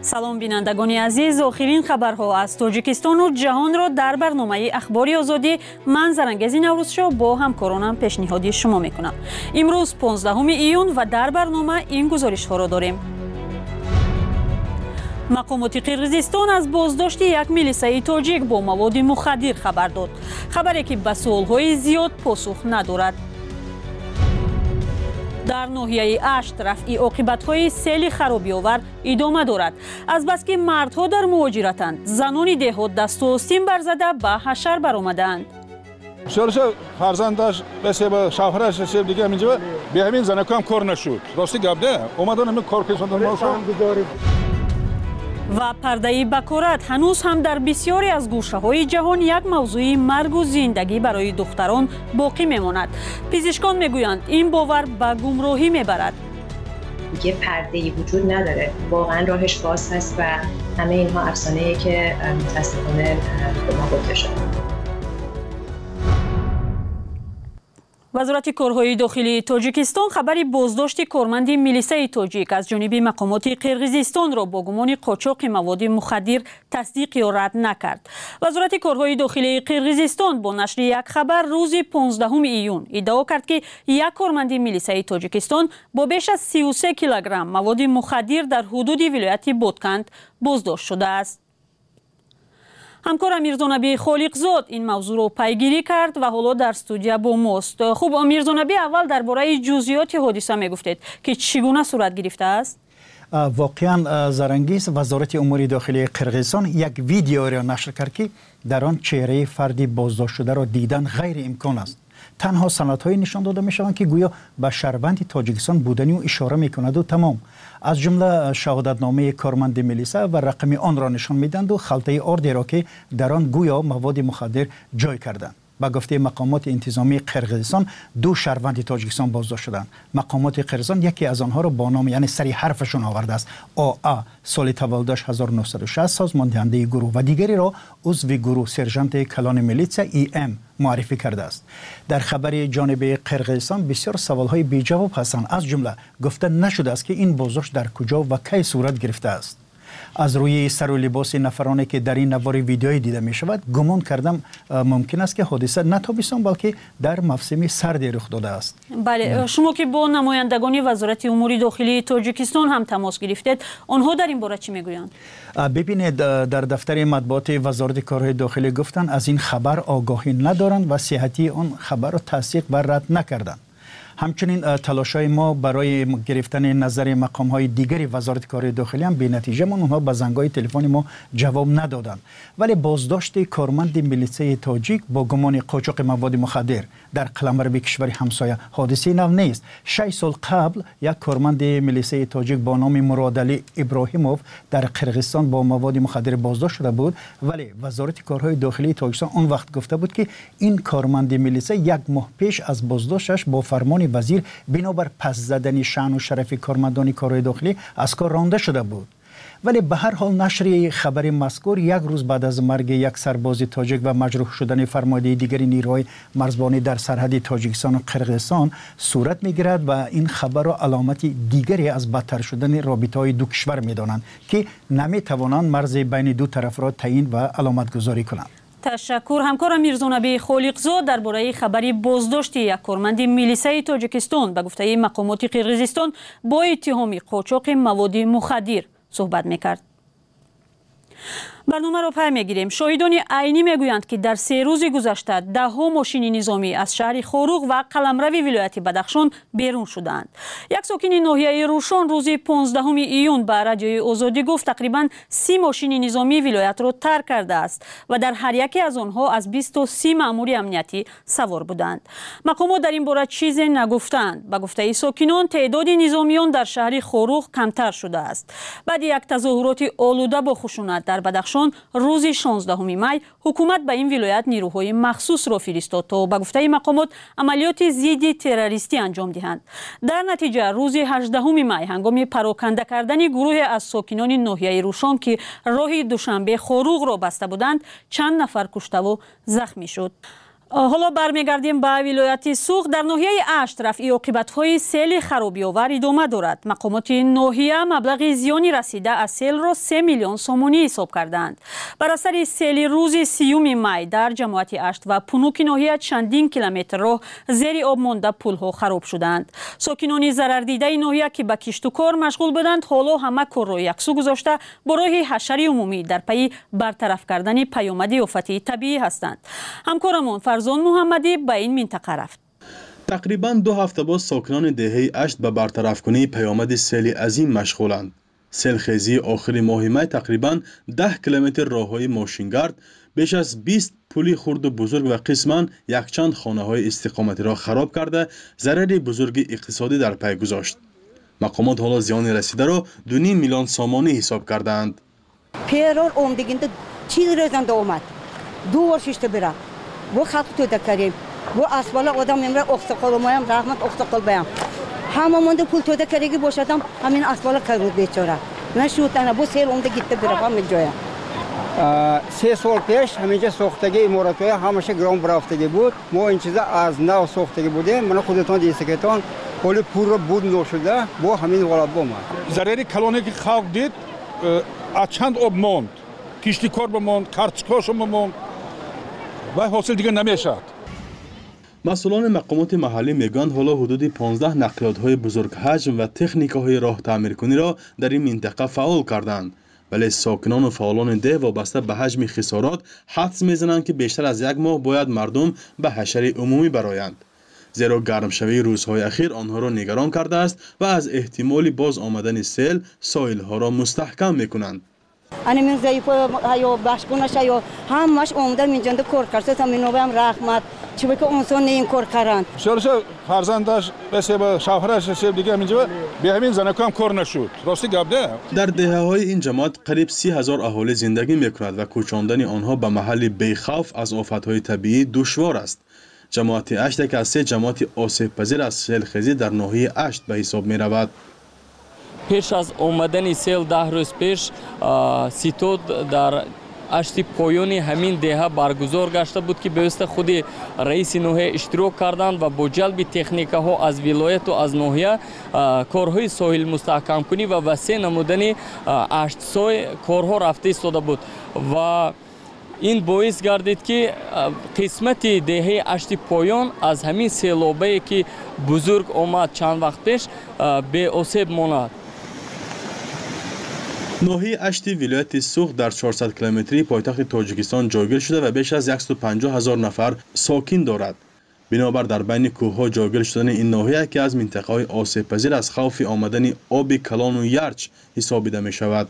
салом бинандагони азиз, охирин хабарҳо аз Тоҷикистону ҷаҳонро дар барномаи ахбори озодӣ ман Зарангези Наврӯзшо бо ҳамкоронам пешниҳоди шумо мекунам. Имрӯз 15 июн ва дар барнома ин гузоришҳоро дорем. мақомоти Қирғизистон аз боздошти як милисаи тоҷик бо маводи мухаддир хабар дод. хабаре ки ба суолҳои зиёд посух надорад. дар ноҳияи Ашт рафъи оқибатҳои сели харобиовар идома дорад. азбаски мардҳо дар муҳоҷиратанд, занони деҳот дасту остин барзада ба ҳашар баромадаанд. Şöyle farzandaş mesela şahraş sevdiği amince bir hemin zanakam korna şut. Rosti gabde. Omadan mi korkusundan olsa. ва пардаи бакорат ҳанӯз ҳам дар бисёре аз гӯшаҳои ҷаҳон як мавзӯи маргу зиндагӣ барои духтарон боқӣ мемонад. пизишкон мегӯянд ин бовар ба гумроҳӣ мебарад. یه پرده‌ای وجود نداره. واقعا راهش باز هست و همه اینها افسانه‌ایه که متأسفانه به ما گفته شده. вазорати корҳои дохилии Тоҷикистон хабари боздошти корманди милисаи тоҷик аз ҷониби мақомоти Қирғизистонро бо гумони қочоқи маводи мухаддир тасдиқ ё рад накард. вазорати корҳои дохилии Қирғизистон бо нашри як хабар рӯзи 15 июн иддао кард ки як корманди милисаи Тоҷикистон бо беш аз 33 килограмм маводи мухаддир дар ҳудуди вилояти Ботканд боздошт шудааст. ҳамкорам Мирзонаби Холиқзод ин мавзӯъро пайгирӣ кард ва ҳоло дар студия бо мост. хуб Мирзонаби, аввал дар бораи ҷузъиёти ҳодиса мегуфтед ки чӣ гуна сурат гирифтааст? воқеан Зарангез, вазорати умури дохилии Қирғизистон як видеоро нашр кард ки дар он чеҳраи фарди боздоштшударо дидан ғайриимкон аст. танҳо санадҳое нишон дода мешаванд ки гӯё ба шаҳрванди Тоҷикистон будани ӯ ишора мекунаду тамом. аз ҷумла шаҳодатномаи корманди милиса ва рақами онро нишон медиҳанду халтаи ордеро ки дар он гӯё маводи мухаддир ҷой карданд. ба гуфтаи мақомоти интизомии Қирғизистон ду шаҳрванди Тоҷикистон боздошт шуданд. мақомоти Қирғизистон яке аз онҳоро бо ном яъне сари ҳарфашон овардааст. ОА соли таваллудаш 1960 созмондиҳандаи гурӯҳ ва дигариро узви гурӯҳ сержанти калони милитсия ИМ معرفی کرده است. در خبر جانب قرقیزستان بسیار سوالهای بی جواب هستند. از جمله گفته نشده است که این بازداشت در کجا و کی صورت گرفته است. از روی سر و لباس نفرانی که در این نوار ویدیویی دیده می شود گمان کردم ممکن است که حادثه نه تابستان بلکه در موسم سرد رخ داده است. بله، شما که با نمایندگان وزارت امور داخلی تاجیکستان هم تماس گرفتید، آنها در این باره چی میگویند؟ ببینید، در دفتر مطبوعات وزارت کارهای داخلی گفتند از این خبر آگاهی ندارند و صحتی آن خبر را تصدیق و رد نکردند. همچنین تلاش‌های ما برای گرفتن نظر مقام‌های دیگری وزارت کار داخلی هم بی‌نتیجه ماند. اونها به زنگ‌های تلفنی ما جواب ندادند. ولی بازداشت کارمند میلیسای تاجیک با گمان قاچاق مواد مخدر در قلمرو کشور همسایه حادثه نو نیست. 6 سال قبل یک کارمند میلیسای تاجیک با نام مرادعلی ابراهیموف در قرقیزستان با مواد مخدر بازداشت شده بود، ولی وزارت کارهای داخلی تاجیکستان اون وقت گفته بود که این کارمند میلیسا یک ماه پیش از بازداشتش با فرمان وزیر بنابر پس زدن شأن و شرف کارمندان کارهای داخلی از کار رانده شده بود. ولی به هر حال نشر خبر مذکور یک روز بعد از مرگ یک سرباز تاجیک و مجروح شدن فرمانده دیگر نیروهای مرزبانی در سرحد تاجیکستان و قرقیزستان صورت میگیرد و این خبر را علامت دیگری از بدتر شدن رابطه‌های دو کشور میدانند که نمیتوانند مرز بین دو طرف را تعیین و علامت گذاری کنند. تشکر. همکارم میرزونبی خالقزاد درباره خبری بازداشت یک کارمند میلیسای تاجیکستان به گفته مقامات قرقیزستان با اتهام قاچاق مواد مخدر صحبت میکرد. برنامه را پی میگیریم. شاهدان عینی میگویند که در 3 روز گذشته ده‌ها ماشین نظامی از شهر خوروغ و قلمرو ولایت بدخشان بیرون شدند. یک ساکن ناحیه روشان روز 15 ایون به رادیوی آزادی گفت تقریبا 30 ماشین نظامی ولایت را ترک کرده است و در هر یکی از آنها از 20 تا 30 مأمور امنیتی سوار بودند. مقامات در این باره چیزی نگفتند. به گفته ساکنان تعداد نظامیان در شهر خوروغ کمتر شده است. بعد یک تظاهرات آلوده با خشونت در بدخشان روز 16 می حکومت به این ولایت نیروهای مخصوص را فرستاد تا به گفته مقامات عملیات ضد تروریستی انجام دهند. در نتیجه روز 18 می هنگام پراکنده کردن گروه از ساکنان ناحیه روشان که راه دوشنبه خوروغ را بسته بودند چند نفر کشته و زخمی شد. حالا برمیگردیم به ولایت سوخ. در ناحیه اشت رفع عاقبت‌های سیل خرابی‌آور ادامه دارد. مقامات ناحیه مبلغ زیانی رسیده از سیل را 3 میلیون سومانی حساب کردند. بر اثر سیل روز 30 می در جماعت اشت و پنوک ناحیه چندین کیلومتر راه زیر آب مانده پل‌ها خراب شدند. ساکنان ضرر دیده ناحیه که به کشت و کار مشغول بودند حالا همه کار را یکسو گذاشته با راه حشر عمومی در پی برطرف کردن پیامد آفت طبیعی هستند. همکارمون فرزان محمدی به این منطقه رفت. تقریباً 2 هفته باز ساکنان دهه اشت به برطرف کنی پیامد سیل عظیم مشغولند. سیلخیزی آخر ماه می تقریباً 10 کیلومتر راههای ماشینگرد، بیش از 20 پلی خرد و بزرگ و قسماً یکچند خانه‌های استقامتی را خراب کرده ضرری بزرگ اقتصادی در پی گذاشت. مقامات حالا زیان رسیده را 2.5 میلیون سومانی حساب کردند. پیرار اومدگینده چیز رزنده اومد 2 بار ششته برم bu xalq to'da karim bu asbola odam memra oqsoqol olmayam rahmat oqsoqol bayam hamamanda pul to'da keragi bo'shatam hamin asbola qarud bechora mana shu tana bu sel onda gitti birafam joya 3 سال پیش همینجا ساختگی امارات‌های همش گرام برافتگی بود. ما این چیزا از نو ساختگی بودیم. من خودتون دیسکتون کلی پول رو بود نشده با همین حالت بوم. ضرری کلانی که خلق دید چند آب ماند. کشتی کار بماند، کارچکاش بماند. و حاصل دیگه نمیشد. مسئولان مقامات محلی میگن حالا حدود 15 نقلیات‌های بزرگ حجم و تکنیک‌های راه تعمیر کنی را در این منطقه فعال کردند. ولی ساکنان و فعالان ده وابسته به حجم خسارات حدس میزنند که بیشتر از 1 ماه باید مردم به حشر عمومی برآیند. زیرا گرمشوی روزهای اخیر آنها را نگران کرده است و از احتمال باز آمدن سیل ساحل‌ها را مستحکم می‌کنند. انا من ضعیفا یا باشگونش یا همش اومده اینجا کار کرده تا منو هم رحمت چه که اونسون این کار کردن شورش فرزندش به شوهرش سیب دیگه اینجا به همین زنکام کار نشد. راستی گبده در دهه‌های این جماعت قریب 30,000 اهالی زندگی می‌کند و کوچاندن آنها به محل بی‌خوف از آفت‌های طبیعی دشوار است. جماعت اشت که از 3 جماعت آسیب پذیر از سیلخیزی در ناحیه اشت به حساب می‌رود. پیش از آمدن سیل 10 روز پیش سیتود در اشت پایانی همین دهه برگزار گشته بود که به واسطه خود رئیس ناحیه اشتراک کردند و با جلب تکنیک‌ها از ولایت و از ناحیه کارهای ساحل مستحکم کنی و وسیع نمودن اشت سای کارها رفته ایستاده بود و این باعث گردید که قسمت دهه اشت پایان از همین سیلابی که بزرگ آمد چند وقت پیش به آسیب ماند. ناحیه اشت ولایت سوخ در 400 کیلومتری پایتخت تاجیکستان جایگیر شده و بیش از 150,000 نفر ساکن دارد. بنابر در بین کوه‌ها جایگیر شدن این ناحیه که از منطقه‌های آسیب پذیر از خوف آمدن آب کلان و یرچ حسابیده می شود.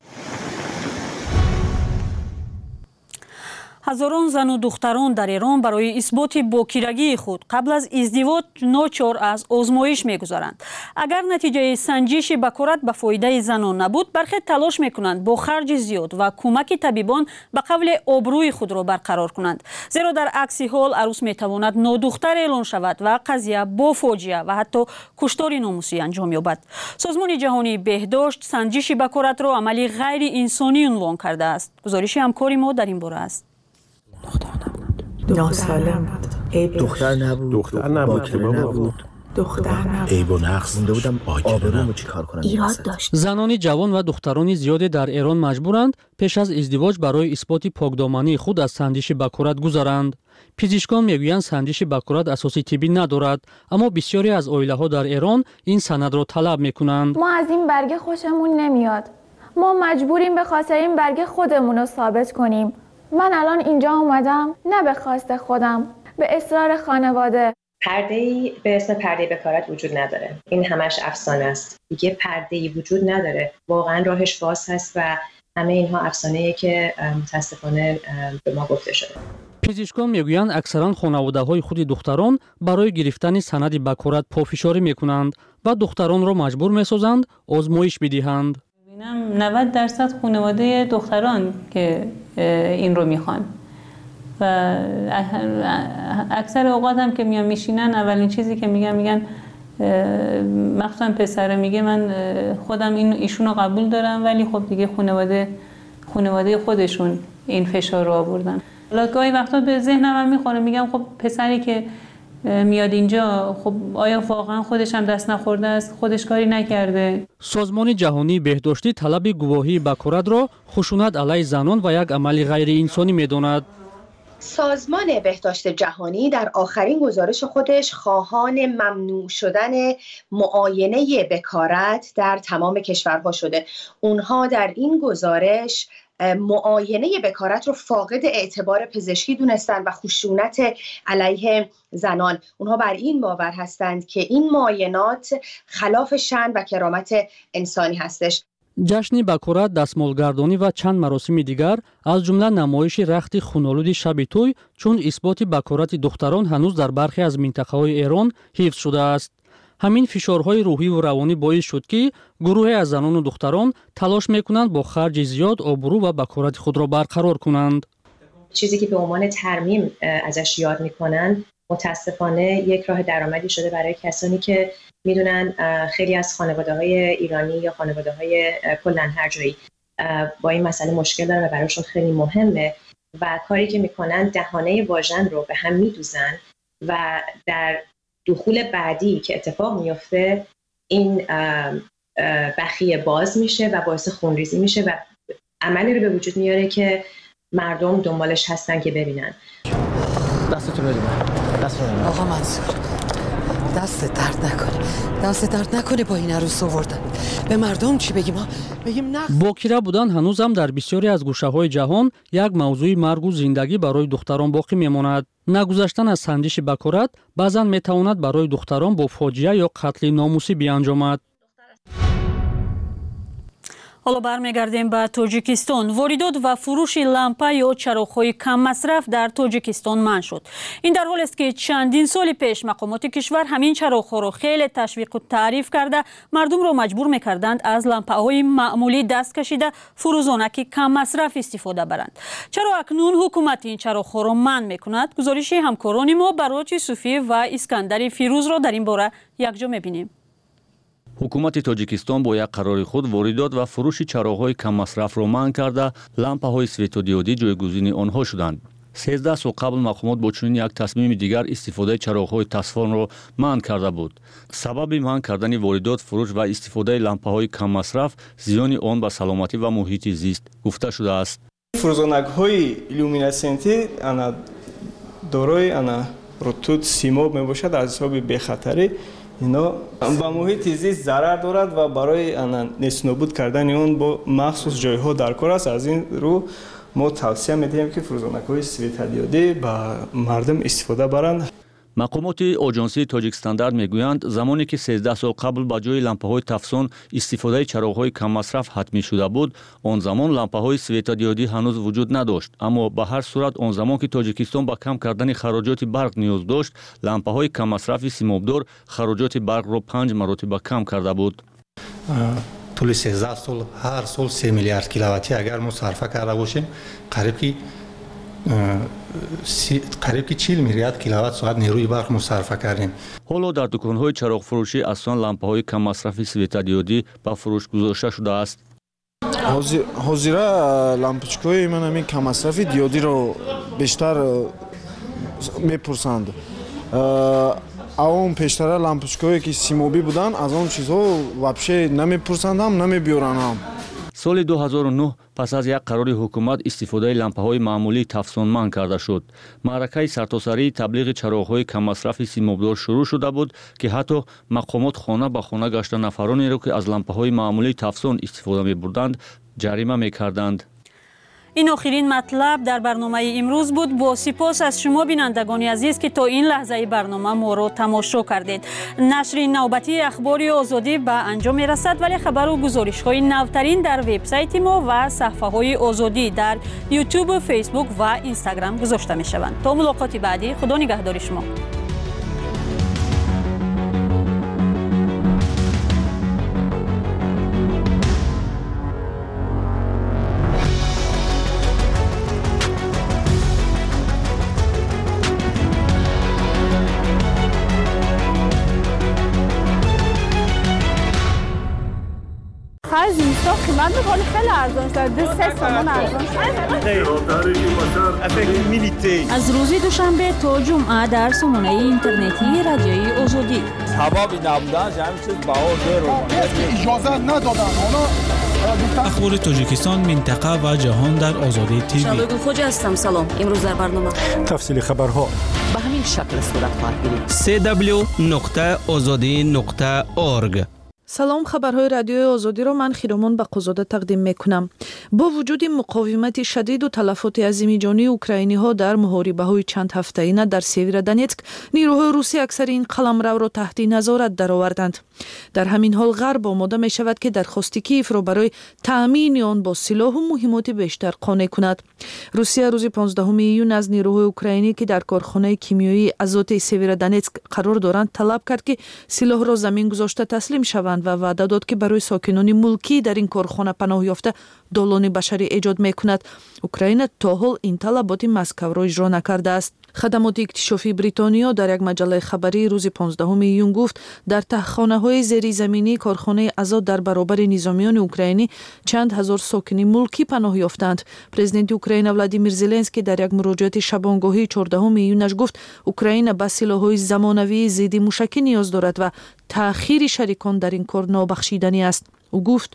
ҳазорон зану духтарон дар Эрон барои исботи бокирагии худ қабл аз издивоҷ ночор аз озмоиш мегузаранд. агар натиҷаи санҷиши бакорат ба фоидаи занон набуд, бархе талош мекунанд бо харҷи зиёд ва кӯмаки табибон ба қавле обрӯи худро барқарор кунанд. зеро дар акси ҳол арӯс метавонад нодухтар эълон шавад ва қазия бо фоҷиа ва ҳатто куштори номусӣ анҷом ёбад. созмони ҷаҳонии беҳдошт санҷиши бакоратро амали ғайриинсонӣ унвон кардааст. гузориши ҳамкори мо дар ин бора аст. ناسالم بود. دختر نبود. دختر نبود. عیب و نقص مونده بودم آبرومو چیکار کنم. ایراد داشت. زنانی جوان و دخترانی زیادی در ایران مجبورند پیش از ازدواج برای اثبات پاکدامنی خود از سنجش بکارت گذرند. پزشکان میگویند سنجش بکارت اساسی طبی ندارد، اما بسیاری از عائله‌ها در ایران این سند را طلب میکنند. ما از این برگه خوشمون نمیاد. ما مجبوریم به خاطر این برگه خودمون رو ثابت کنیم. من الان اینجا اومدم نه به خواست خودم، به اصرار خانواده. پرده‌ای به اسم پرده بکارت وجود نداره. این همش افسانه است. دیگه پرده‌ای وجود نداره. واقعا راهش باز هست و همه اینها افسانه‌ای که متاسفانه به ما گفته شده. پزشکان میگویند اکثرا خانواده‌های خود دختران برای گرفتن سند بکارت پافشاری میکنند و دختران را مجبور میسازند آزمایش بدهند. 90% خانواده دختران که این رو میخوان و اکثر اوقات هم که میان میشینن اولین چیزی که میگن مخصوصا پسره میگه من خودم ایشون رو قبول دارم ولی خب دیگه خانواده خودشون این فشار رو آوردن. حالا گاهی وقتا به ذهنم هم میخوره، میگم خب پسری که میاد اینجا، خب آیا واقعا خودش هم دست نخورده است، خودش کاری نکرده؟ سازمان جهانی بهداشتی طلب گواهی بکارت را خشونت علیه زنان و یک عمل غیر انسانی میداند. سازمان بهداشت جهانی در آخرین گزارش خودش خواهان ممنوع شدن معاینه بکارت در تمام کشورها شده. اونها در این گزارش معاینه بکارت رو فاقد اعتبار پزشکی دونستن و خشونت علیه زنان. اونها بر این باور هستند که این معاینات خلاف شأن و کرامت انسانی هستش. جشن بکارت، دستمالگردانی و چند مراسم دیگر از جمله نمایش رخت خونالود شب توی چون اثبات بکارت دختران هنوز در برخی از منطقه‌های ایران حفظ شده است. همین فشارهای روحی و روانی باعث شد که گروهی از زنان و دختران تلاش میکنند با خرج زیاد آبرو و بکارت خود را برقرار کنند. چیزی که به عنوان ترمیم ازش یاد میکنن متاسفانه یک راه درآمدی شده برای کسانی که میدونن خیلی از خانواده‌های ایرانی یا خانواده‌های کلاً هر جایی با این مسئله مشکل دارن و برایشون خیلی مهمه و کاری که میکنن دهانه واژن رو به هم میدوزن و در دخول بعدی که اتفاق میفته این بخیه باز میشه و باعث خونریزی میشه و عملی رو به وجود میاره که مردم دنبالش هستن که ببینن. دستتو بده من. آقا منصور دست درد نکنه با این عروس آوردن. به مردم چی بگیم؟ بگیم نه. باکره بودن هنوز هم در بسیاری از گوشه‌های جهان یک موضوع مرگ و زندگی برای دختران باقی میماند. نگذشتن از سنجش بکارت بعضن میتواند برای دختران با فاجعه یا قتل ناموسی بیانجامد. حالا برمیگردیم به تاجیکستان. واردات و فروش لامپا یا چراغ‌های کم مصرف در تاجیکستان منع شد. این در حالی است که چندین سال پیش مقامات کشور همین چراغ‌ها را خیلی تشویق و تعریف کرده مردم را مجبور می‌کردند از لامپاهای معمولی دست کشیده فروزانک کم مصرف استفاده برند. چرا اکنون حکومت این چراغ‌ها را منع می‌کند؟ گزارش همکاران ما براچ صوفی و اسکندر فیروز را در این باره یکجا می‌بینیم. حکومت تاجیکستان با یک قرار خود واردات و فروش چراغ‌های کم مصرف را منع کرده، لامپاهای سوتودیودی جایگزین آنها شدند. 13 سال قبل مقامات با چنین یک تصمیم دیگر استفاده چراغ‌های تصفان را منع کرده بود. سبب منع کردن واردات، فروش و استفاده لامپاهای کم مصرف زیان آن به سلامتی و محیط زیست گفته شده است. فروزانک‌های لومینسنتی انا دارای رطوبت سیماب میباشد از حساب بی‌خطری. اینا با محیط زیست ضرر دارد و برای نابود کردن اون با مخصوص جایها در کار است. از این رو ما توصیه می‌دهیم که فروزانک‌های سوتودیودی با مردم استفاده برند. مقامات آژانسی تاجیک استاندارد میگویند زمانی که 13 سال قبل با جای لامپاهای تفسون استفاده چراغ‌های کم مصرف حتمی شده بود، آن زمان لامپاهای سوتودیودی هنوز وجود نداشت. اما به هر صورت آن زمان که تاجیکستان با کم کردن خراجات برق نیاز داشت، لامپاهای کم مصرف سیمابدار خراجات برق را 5 مرتبه کم کرده بود. طول 13 سال هر سال 3 میلیارد کیلوواتی اگر ما صرفه کرده باشیم قریب که 40 میلیارد کیلووات ساعت نیروی برق مصرف کردیم. حالا در دکان‌های چراغ فروشی اصلا لامپاهای کم مصرف سوتودیودی با فروش گذاشته شده است. حاضر لامپچکای من همین کم مصرف دیودی رو بیشتر میپرسند. اون پیشتر لامپچکایی که سیمابی بودن از اون چیزها вообще نمیپرسند هم نمیبیارن هم. سال 2009 پس از یک قرار حکومت استفاده لامپاهای معمولی تفسون منع کرده شد. معرکه سرتاسری تبلیغ چراغ‌های کم مصرف سیمابدار شروع شده بود که حتی مقامات خانه به خانه گشته نفرانی را که از لامپاهای معمولی تفسون استفاده می‌بردند جریمه می‌کردند. این آخرین مطلب در برنامه امروز بود. با سپاس از شما بینندگان عزیز که تا این لحظه برنامه ما رو تماشا کردید. نشر نوبتی اخبار آزادی به انجام میرسد، ولی خبر و گزارش های نوترین در وبسایت ما و صفحه های آزادی در یوتیوب، فیسبوک و اینستاگرام گذاشته می شوند. تا ملاقات بعدی، خدا نگهدار شما. هر زمستان غذا قیمت میکنه خیلی ارزان شده 3 تومان ارزان شده. از روز دوشنبه تا جمعه در سامانه اینترنتی رادیوی آزادی حبابی نبودن همین چیز بهار اجازه ندادن اخبار تاجیکستان، منطقه و جهان در آزادی تیوی. شادو خوجا هستم. سلام. امروز در برنامه تفصیل خبرها به همین شکل صورت خواهد گرفت. www.azadi.org. سلام، خبرهای رادیوی آزادی را من خیرامان بقازاده تقدیم میکنم. با وجود مقاومت شدید و تلفات عظیم جانی اوکراینی ها در محاربه های چند هفته‌ای در سیور دونتسک، نیروهای روسی اکثر این قلمرو را تحت نظارت درآوردند. در همین حال غرب آماده می شود که درخواست کیف را برای تأمین آن با سلاح و مهمات بیشتر قانع کند. روسیه روز 15 ایون از نیروهای اوکراینی که در کارخانه کیمیایی آزوت سیور دونتسک قرار دارند طلب کرد که سلاح را زمین گذاشته تسلیم شوند و وعده داد که برای ساکنان ملکی در این کارخانه پناه یافته دالان بشری ایجاد میکند. اوکراین تا حال این طلبات مسکو را اجرا نکرده است. خدمات اکتشافی بریتانیا در یک مجله خبری روز 15 ایون گفت در تهخانه‌های زیرزمینی کارخانه آزوت در برابر نظامیان اوکراینی چند هزار ساکن ملکی پناه یافتند. پرزیدنت اوکراین ولادیمیر زلنسکی در یک مراجعه شبانگاهی 14 ایونش گفت اوکراین به سلاح‌های زمانوی ضد موشکی نیاز دارد و تأخیر شریکان در این کار نابخشیدنی است. او گفت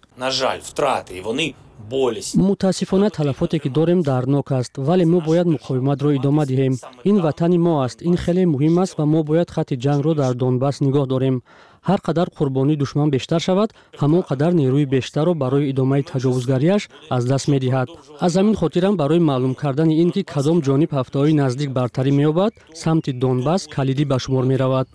متاسفانه تلفاتی که داریم دردناک است، ولی ما باید مقاومت را ادامه دهیم. این وطن ما است. این خیلی مهم است و ما باید خط جنگ را در دونباس نگاه داریم. هر قدر قربانی دشمن بیشتر شود، همان قدر نیروی بیشتر را برای ادامه تجاوزگریش از دست می‌دهد. از همین خاطرم برای معلوم کردن این که کدام جانب هفته‌های نزدیک برتری می‌یابد، سمت دونباس کلیدی به شمار می‌رود.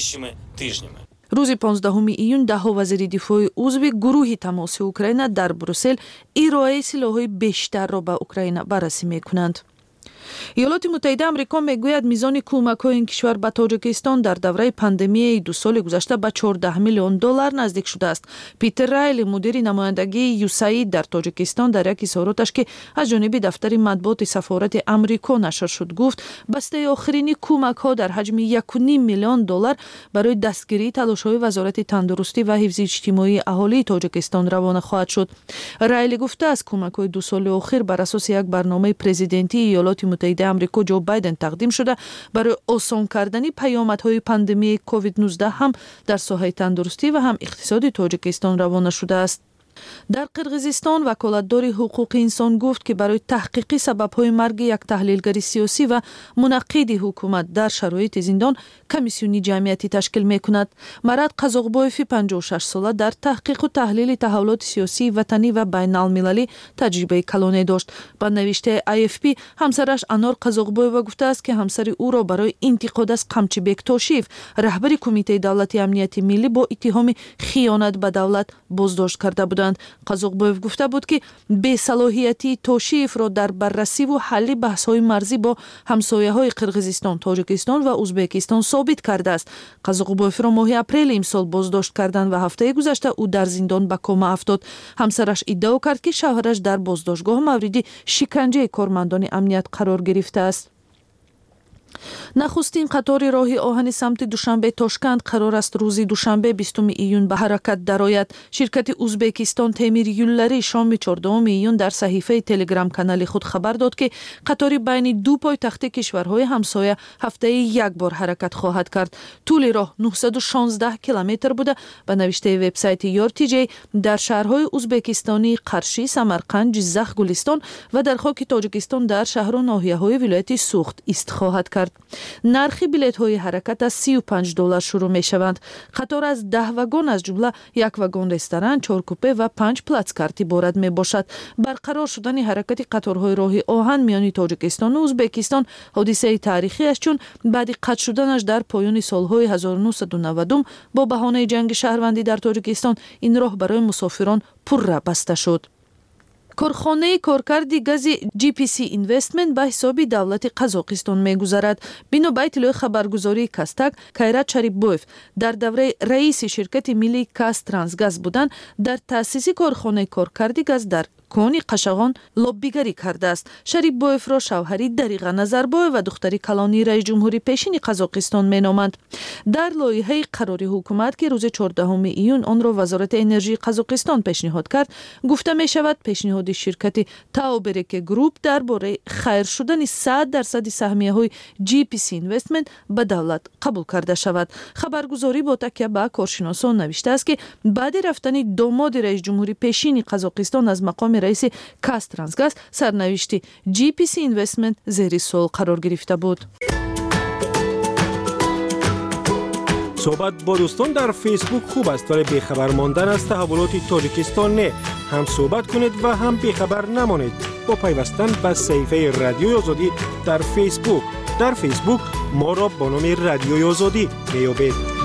روز 15 ایون ده وزیر دفاع عضو گروه تماس اوکراین در بروسل ارائه سلاح‌های بیشتر را به اوکراین بررسی می‌کنند. ایالات متحده آمریکا میگوید میزان کمک‌های این کشور به تاجیکستان در دوره پاندمی 2 سال گذشته به 14 میلیون دلار نزدیک شده است. پیتر رایل مدیر نمایندگی یوساید در تاجیکستان در یک اظهاراتش که از جانب دفتر مطبوعات سفارت آمریکا نشر شد گفت بسته آخرین کمک‌ها در حجم 1.5 میلیون دلار برای دستگیری تلاش‌های وزارت تندرستی و حفظ اجتماعی اهالی تاجیکستان روانه خواهد شد. رایل گفته است کمک‌های 2 سال اخیر بر اساس یک برنامه پرزیدنتی ایالات متحده آمریکا جو بایدن تقدیم شده برای آسان کردن پیامدهای پاندمی کووید 19 هم در ساحه تندرستی و هم اقتصاد تاجیکستان روانه شده است. در قرقیزستان وکالتدار حقوق انسان گفت که برای تحقیق سبب‌های مرگ یک تحلیلگر سیاسی و منقد حکومت در شرایط زندان کمیسیونی جمعیتی تشکیل می‌کند. مراد قزاقبایف 56 ساله در تحقیق و تحلیل تحولات سیاسی وطنی و بین‌المللی تجربه کلانی داشت. با نوشته AFP همسرش انار قزاقبایف گفته است که همسر او را برای انتقاد از قمچی بکتاشیف رهبر کمیته دولتی امنیت ملی با اتهام خیانت به دولت بازداشت کرده بودند. قزاقبایف گفته بود که بی‌صلاحیتی توشیف را در بررسی و حل بحث‌های مرزی با همسایه‌های قرقیزستان، تاجیکستان و ازبکستان ثابت کرده است. قزاقبایف را ماه اپریل امسال بازداشت کردند و هفته گذشته او در زندان به کما افتاد. همسرش ادعا کرد که شوهرش در بازداشتگاه مورد شکنجه کارمندان امنیت قرار گرفته است. نخستین قطار راه آهن سمت دوشنبه تاشکند قرار است روز دوشنبه 20 ایون به حرکت درآید. شرکت ازبکستان تعمیر یولری شام 14 ایون در صحیفه تلگرام کانال خود خبر داد که قطار بین دو پایتخت کشورهای همسایه هفته یک بار حرکت خواهد کرد. طول راه 916 کیلومتر بوده. به نوشته وبسایت یارتیجی در شهرهای ازبکستانی قرشی، سمرقند، جیزخ، گلستان و در خاک تاجیکستان در شهر و ناحیه‌های ولایت سوخت است خواهد کرد. نرخ بلیط‌های حرکت از $35 شروع می‌شوند. قطار از 10 واگن از جمله یک واگن رستوران، 4 کوپه و 5 پلاتسکارت عبارت میباشد. برقرار شدن حرکت قطارهای راه آهن میان تاجیکستان و ازبکستان حادثه تاریخی است، چون بعد قطع شدنش در پایان سالهای 1990 با بهانه جنگ شهروندی در تاجیکستان این راه برای مسافران پر بسته شد. کارخانه کارکردی گاز GPC اینوستمنت به حساب دولت قزاقستان میگذرد. بنا به اطلاع خبرگزاری کاستک، کایرات شریفبویف در دوره رئیس شرکت ملی کاس ترانسگاز بودند. در تأسیس کارخانه کارکردی گاز در کونی قشغان لابیگری کرده است. شریفبویف را شوهری دریغه نظربایف و دختری کلانی رئیس جمهوری پیشین قزاقستان مینامند. در لایحه قراری حکومت که روز 14 ایون آن را وزارت انرژی قزاقستان پیشنهاد کرد، گفته می شود پیشنهاد شرکت تاوبرک گروپ درباره خیر شدن 100% سهمیه های GPC اینوستمنت به دولت قبول کرده شود. خبرگزاری با تکیه به کارشناسان نوشته است که بعد رفتن داماد رئیس جمهوری پیشین قزاقستان از مقام رئیس کاسترانسگاز، سرنوشت GPC اینوستمنت زیر سوال قرار گرفته بود. صحبت با دوستان در فیسبوک خوب است، ولی بیخبر ماندن از تحولات تاجیکستان نه. هم صحبت کنید و هم بیخبر نمانید با پیوستن به صفحه رادیوی آزادی در فیسبوک. در فیسبوک ما را با نام رادیوی آزادی بیابید.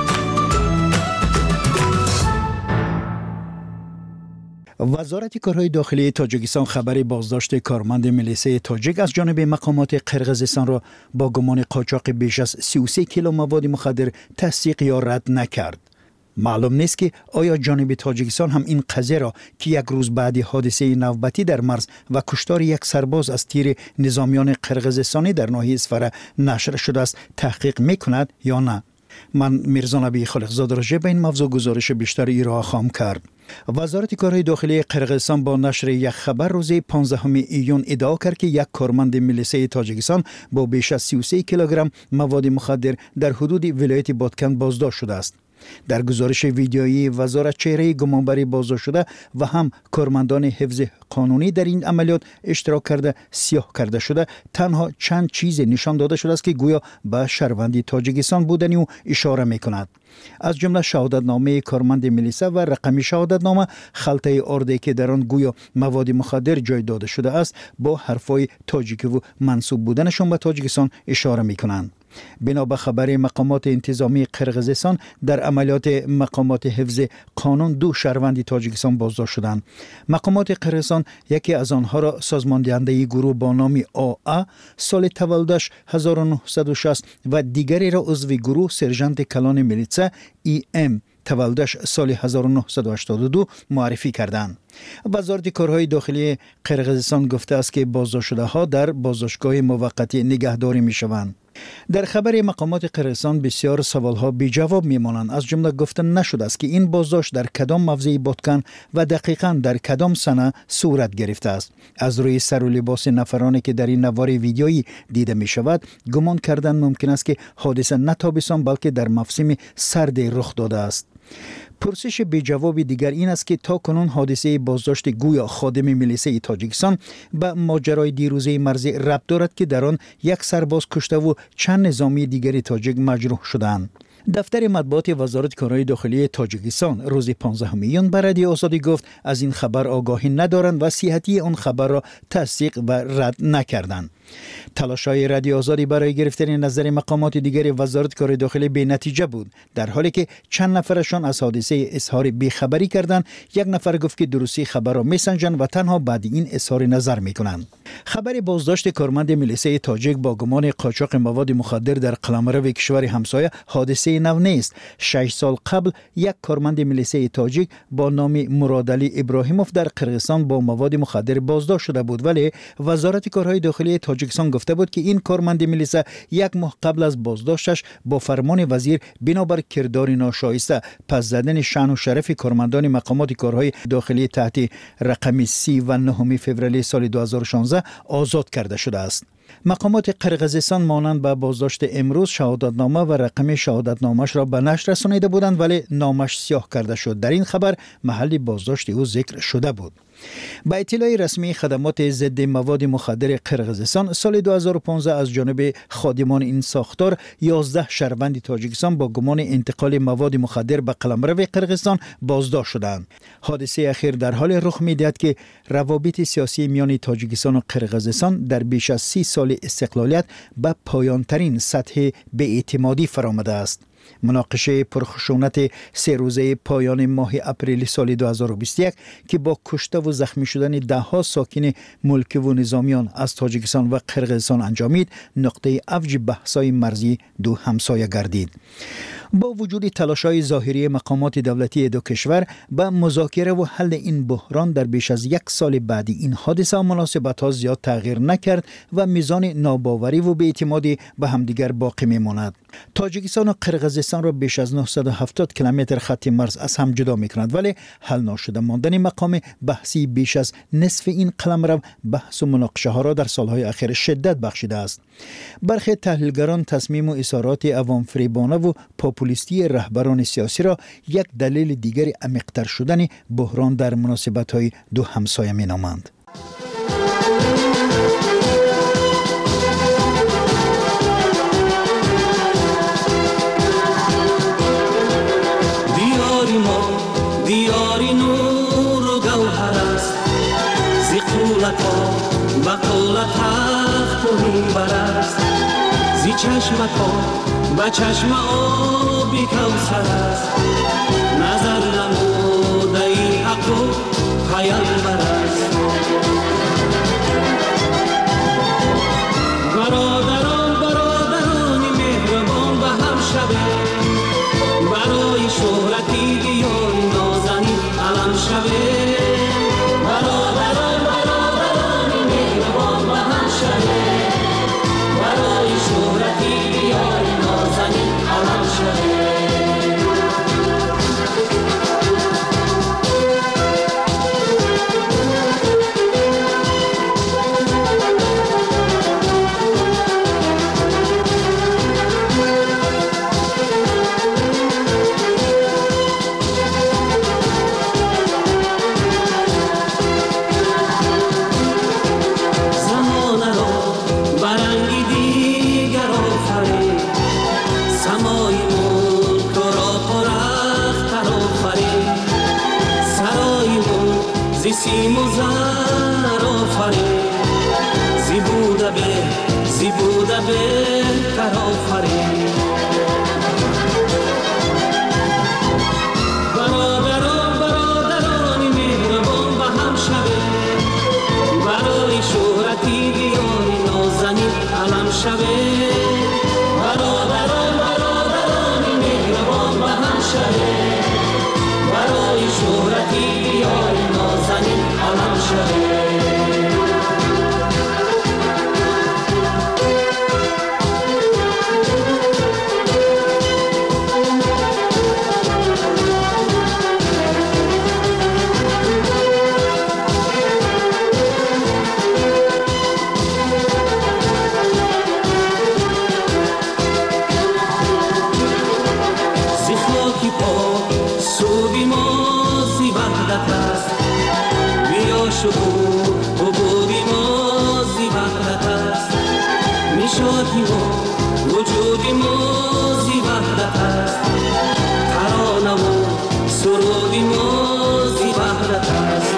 وزارت کارهای داخلی تاجیکستان خبر بازداشت کارمند میلیسه تاجیک از جانب مقامات قرقیزستان را با گمان قاچاق بیش از 33 کیلو مواد مخدر تصدیق یا رد نکرد. معلوم نیست که آیا جانب تاجیکستان هم این قضیه را که یک روز بعد حادثه نوبتی در مرز و کشتار یک سرباز از تیر نظامیان قرقیزستانی در ناحیه اسفره نشر شده است تحقیق میکند یا نه. من میرزا نبی خالقزاده راجع به این موضوع گزارش بیشتری را خواهم کرد. وزارت کارهای داخلی قرقیزستان با نشر یک خبر روز 15 ایون ادعا کرد که یک کارمند میلیسه تاجیکستان با بیش از 33 کیلوگرم مواد مخدر در حدود ولایت بادکن بازداشت شده است. در گزارش ویدیویی وزارت چهره گمانبری بازداشت شده و هم کارمندان حفظ قانونی در این عملیات اشتراک کرده سیاه کرده شده تنها چند چیز نشان داده شده است که گویا به شهروندی تاجیکستان بودنی و اشاره میکند. از جمله شهادتنامه کارمند میلیسه و رقم شهادتنامه، خلطه آرده که در آن گویا مواد مخدر جای داده شده است با حرفای تاجیکی و منسوب بودنشان به تاجیکستان اشاره میکنند. بنا به خبر مقامات انتظامی قرقیزستان در عملیات مقامات حفظ قانون 2 شهروند تاجیکستان بازداشت شدند. مقامات قرقیزستان یکی از آنها را سازماندهنده گروه با نام آ سال تولدش 1960 و دیگری را عضو گروه سرژانت کلان میلیسه ام تولدش سال 1982 معرفی کردند. وزارت کارهای داخلی قرقیزستان گفته است که بازداشت شده ها در بازداشتگاه موقتی نگهداری می شوند. در خبر مقامات قرقیزستان بسیار سوالها بی جواب می مانند. از جمله گفتن نشده است که این بازداشت در کدام موضع بادکن و دقیقاً در کدام سنه صورت گرفته است. از روی سر و لباس نفرانی که در این نوار ویدیویی دیده می شود گمان کردن ممکن است که حادثه نه تابستان بلکه در موسم سرد رخ داده است. پرسش بی جواب دیگر این است که تا کنون حادثه بازداشت گویا خادم میلیسه تاجیکستان به ماجرای دیروزه مرزی ربط دارد که در آن یک سرباز کشته و چند نظامی دیگری تاجیک مجروح شدند. دفتر مطبوعات وزارت کارهای داخلی تاجیکستان روز 15 ایون به رادیو آزادی گفت از این خبر آگاهی ندارند و صحتی آن خبر را تصدیق و رد نکردند. تلاش‌های رادیو آزادی برای گرفتن نظر مقامات دیگر وزارت کار داخلی بی نتیجه بود، در حالی که چند نفرشان از حادثه اظهار بیخبری کردند. یک نفر گفت که درستی خبر را میسنجند و تنها بعد این اظهار نظر میکنند. خبر بازداشت کارمند میلیسه تاجیک با گمان قاچاق مواد مخدر در قلمرو کشور همسایه حادثه نو نیست. 6 سال قبل یک کارمند میلیسه تاجیک با نام مرادعلی ابراهیموف در قرقیزستان با مواد مخدر بازداشت شده بود، ولی وزارت کارهای داخلی تاجیکستان گفته بود که این کارمند میلیسه 1 ماه قبل از بازداشتش با فرمان وزیر بنابر کردار ناشایسته پس زدن شأن و شرف کارمندان مقامات کارهای داخلی تحت رقم 39 فوریه سال 2016 آزاد کرده شده است. مقامات قرقیزستان مانند به بازداشت امروز شهادتنامه و رقم شهادتنامش را به نشر رسانیده بودند، ولی نامش سیاه کرده شد. در این خبر محل بازداشت او ذکر شده بود. با اطلاع رسمی خدمات ضد مواد مخدر قرقیزستان سال 2015 از جانب خادمان این ساختار 11 شهروند تاجیکستان با گمان انتقال مواد مخدر به قلمرو قرقیزستان بازداشت شدند. حادثه اخیر در حال رخ می‌دهد که روابط سیاسی میان تاجیکستان و قرقیزستان در بیش از 30 سال استقلالیت به پایان‌ترین سطح بی‌اعتمادی فرآمده است. مناقشه پرخشونت 3 روزه پایان ماه اپریل سال 2021 که با کشته و زخمی شدن ده‌ها ساکن ملکی و نظامیان از تاجیکستان و قرقیزستان انجامید، نقطه اوج بحث‌های مرزی دو همسایه گردید. با وجود تلاش‌های ظاهری مقامات دولتی دو کشور به مذاکره و حل این بحران در بیش از 1 سال بعدی این حادثه و مناسبت‌ها زیاد تغییر نکرد و میزان ناباوری و بی‌اعتمادی به همدیگر باقی می‌ماند. تاجیکستان و قرقیزستان را بیش از 970 کیلومتر خط مرز از هم جدا می‌کنند، ولی حل نشده ماندن مقام بحثی بیش از نصف این قلمرو بحث و مناقشه‌ها را در سال‌های اخیر شدت بخشیده است. برخی تحلیلگران تصمیم و اظهارات عوام فریبانه و پاپولیستی رهبران سیاسی را یک دلیل دیگر عمیق‌تر شدن بحران در مناسبت‌های دو همسایه می‌نامند. دیاری نور و گوهر است زی قولتا با قول تخت و منبر است زی چشمتا با چشم آبی کوثر است نظر نموده ای حق و پیامبر است برادران مهربان به هم شوه برای شهرتی دیاری نازنین علم شوه برادران مهربان به هم شوه برای شهرتی دیاری نازنین علم شوه سیم و زر آفرین زی بوده به کر آفرین برادران مهربان به هم شوه برای شهرتی دیاری نازنین علم شوه برادران مهربان به هم شوه برای شهرتی دیاری نازنین علم شوه وجودی موزی وحدت است ترانه و سرودی موزی وحدت است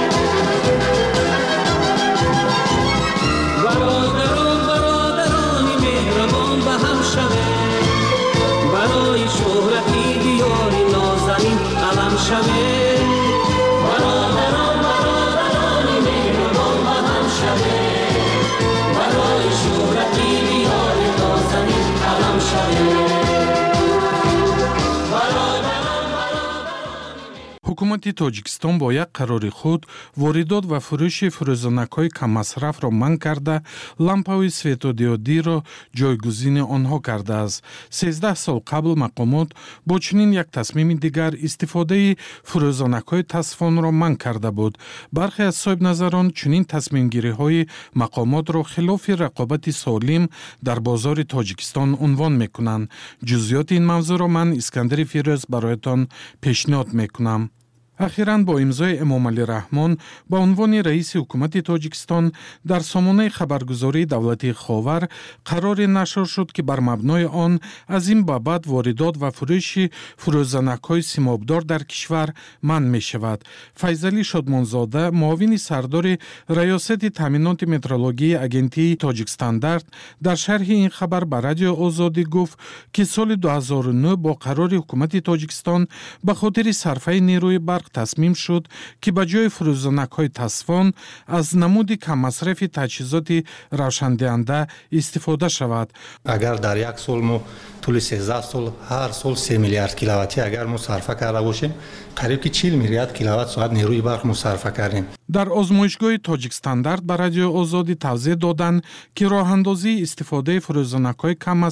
برادران مهربان به هم شوه برای شهرتی دیاری نازنین علم شوه برادران مهربان به هم شوه برای شهرتی دیاری نازنین علم شوه ҳукумати тоҷикистон бо як қарори худ воридот ва фурӯши фурӯзонакҳои каммасрафро манъ карда лампаҳои светодиодиро ҷойгузини онҳо кардааст. 13 сол қабл мақомот бо чунин як тасмими дигар истифодаи фурӯзонакҳои тасфонро манъ карда буд. бархе аз соҳибназарон чунин тасмимгириҳои мақомотро хилофи рақобати солим дар бозори тоҷикистон унвон мекунанд. ҷузъиёти ин мавзӯъро ман Искандари Фирӯз бароятон пешниҳод мекунам. ахиран бо имзои Эмомалӣ Раҳмон ба унвони раиси ҳукумати Тоҷикистон дар сомонаи хабаргузории давлатии Ховар қароре нашр шуд, ки бар мабнои он аз ин ба баъд воридот ва фурӯши фурӯзанакҳои симобдор дар кишвар манъ мешавад. Файзалӣ Шодмонзода, муовини сардори раёсати таъминоти метрологии агентии Тоҷикстандарт, дар шарҳи ин хабар ба Радиои Озодӣ гуфт, ки соли 2009 бо қарори ҳукумати Тоҷикистон ба хотири сарфаи нерӯи барқ برق تصمیم شد که به جای فروزانک‌های تصفان از نمود کم مصرف تجهیزات روشندهنده استفاده شود. اگر در یک سال ما طول 13 سال هر سال 3 میلیارد کیلووات اگر ما صرفه کرده باشیم، قریب که 40 میلیارد کیلووات ساعت نیروی برق مصرف کردیم. در آزمایشگاه تاجیک استاندارد به رادیو آزادی توضیح دادند که راه اندازی استفاده فروزانک‌های کم